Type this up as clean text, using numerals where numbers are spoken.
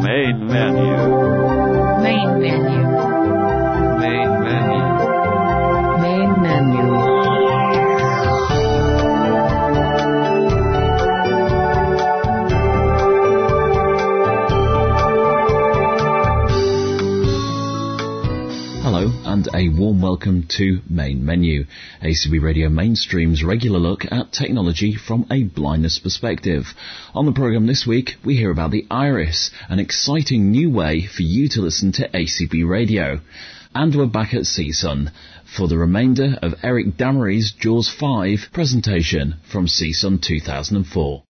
Main menu. Main menu. Main menu. Main menu. Hello and a warm welcome to Main Menu, ACB Radio Mainstream's regular look at technology from a blindness perspective. On the programme this week, we hear about the Iris, an exciting new way for you to listen to ACB Radio. And we're back at CSUN for the remainder of Eric Damery's JAWS 5 presentation from CSUN 2004.